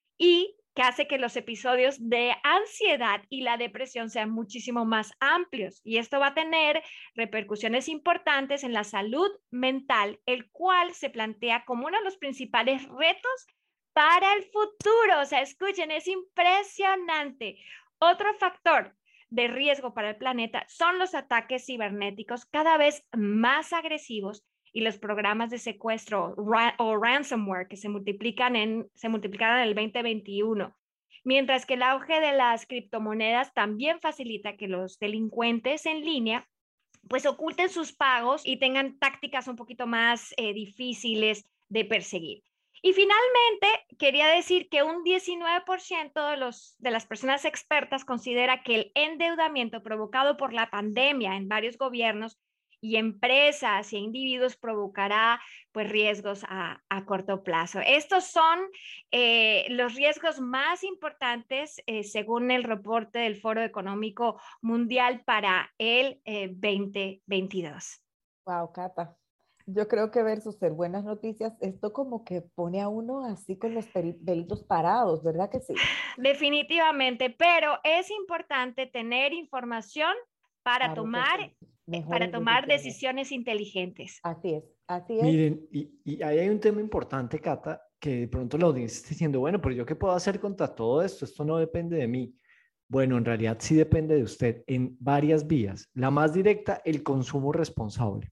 y que hace que los episodios de ansiedad y la depresión sean muchísimo más amplios. Y esto va a tener repercusiones importantes en la salud mental, el cual se plantea como uno de los principales retos para el futuro. O sea, escuchen, es impresionante. Otro factor de riesgo para el planeta son los ataques cibernéticos cada vez más agresivos y los programas de secuestro o ransomware que se multiplican en, se multiplicaron en el veinte veintiuno. Mientras que el auge de las criptomonedas también facilita que los delincuentes en línea pues oculten sus pagos y tengan tácticas un poquito más eh, difíciles de perseguir. Y finalmente, quería decir que un diecinueve por ciento de, los, de las personas expertas considera que el endeudamiento provocado por la pandemia en varios gobiernos y empresas y individuos provocará pues riesgos a, a corto plazo. Estos son eh, los riesgos más importantes eh, según el reporte del Foro Económico Mundial para el eh, veinte veintidós. Wow, Cata. Yo creo que versus ser buenas noticias, esto como que pone a uno así con los pelitos parados, ¿verdad que sí? Definitivamente, pero es importante tener información para claro, tomar, para tomar decisiones. decisiones inteligentes. Así es, así es. Miren, y, y ahí hay un tema importante, Cata, que de pronto la audiencia está diciendo, bueno, pero ¿yo qué puedo hacer contra todo esto? Esto no depende de mí. Bueno, en realidad sí depende de usted en varias vías. La más directa, el consumo responsable.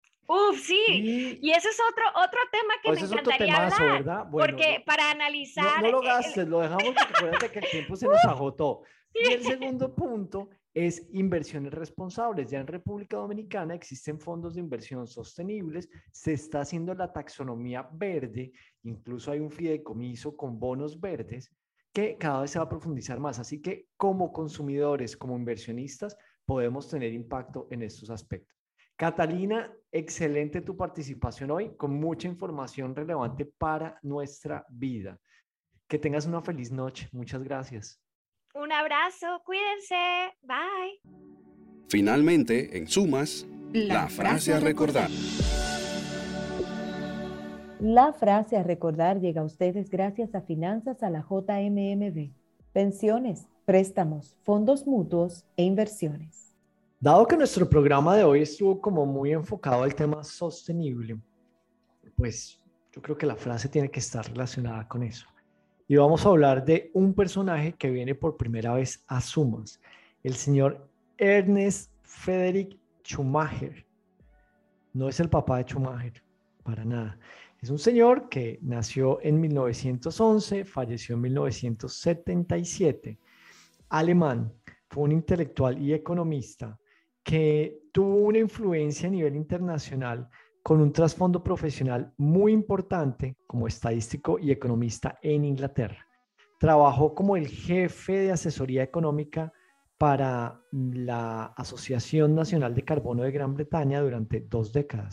Uf, sí, y, y ese es otro, otro tema que me encantaría temazo, hablar, ¿verdad? Bueno, porque no, para analizar... No, no lo gastes, el... lo dejamos porque acuérdate que el tiempo se nos agotó. Sí. Y el segundo punto es inversiones responsables. Ya en República Dominicana existen fondos de inversión sostenibles, se está haciendo la taxonomía verde, incluso hay un fideicomiso con bonos verdes que cada vez se va a profundizar más. Así que como consumidores, como inversionistas, podemos tener impacto en estos aspectos. Catalina, excelente tu participación hoy, con mucha información relevante para nuestra vida. Que tengas una feliz noche. Muchas gracias. Un abrazo, cuídense. Bye. Finalmente, en sumas, la, la frase a recordar. La frase a recordar llega a ustedes gracias a Finanzas a la J M M B, pensiones, préstamos, fondos mutuos e inversiones. Dado que nuestro programa de hoy estuvo como muy enfocado al tema sostenible, pues yo creo que la frase tiene que estar relacionada con eso. Y vamos a hablar de un personaje que viene por primera vez a Sumas, el señor Ernest Friedrich Schumacher. No es el papá de Schumacher, para nada. Es un señor que nació en mil novecientos once, falleció en mil novecientos setenta y siete, alemán, fue un intelectual y economista que tuvo una influencia a nivel internacional con un trasfondo profesional muy importante como estadístico y economista en Inglaterra. Trabajó como el jefe de asesoría económica para la Asociación Nacional de Carbono de Gran Bretaña durante dos décadas.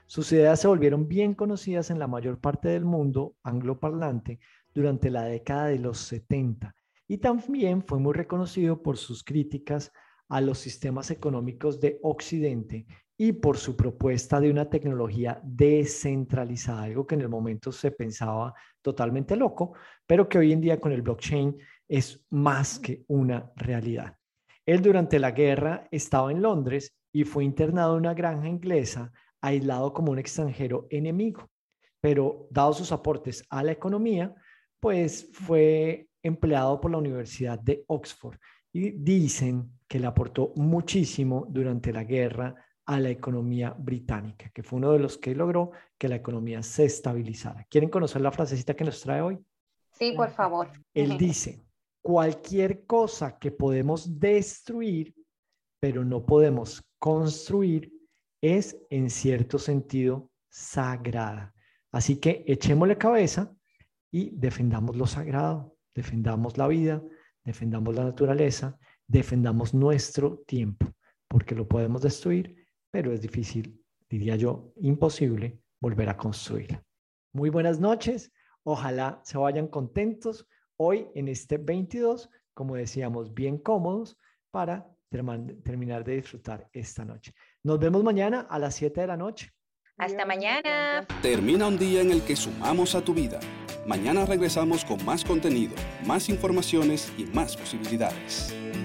Sus ideas se volvieron bien conocidas en la mayor parte del mundo angloparlante durante la década de los setenta y también fue muy reconocido por sus críticas a los sistemas económicos de Occidente y por su propuesta de una tecnología descentralizada, algo que en el momento se pensaba totalmente loco, pero que hoy en día con el blockchain es más que una realidad. Él durante la guerra estaba en Londres y fue internado en una granja inglesa, aislado como un extranjero enemigo, pero dado sus aportes a la economía, pues fue empleado por la Universidad de Oxford y dicen que le aportó muchísimo durante la guerra a la economía británica, que fue uno de los que logró que la economía se estabilizara. ¿Quieren conocer la frasecita que nos trae hoy? Sí, por favor. Él dice, cualquier cosa que podemos destruir, pero no podemos construir, es en cierto sentido sagrada. Así que echémosle cabeza y defendamos lo sagrado, defendamos la vida, defendamos la naturaleza, defendamos nuestro tiempo, porque lo podemos destruir, pero es difícil, diría yo, imposible volver a construirla. Muy buenas noches, ojalá se vayan contentos hoy en este veintidós, como decíamos, bien cómodos para term- terminar de disfrutar esta noche. Nos vemos mañana a las siete de la noche. Hasta mañana. Termina un día en el que sumamos a tu vida. Mañana regresamos con más contenido, más informaciones y más posibilidades.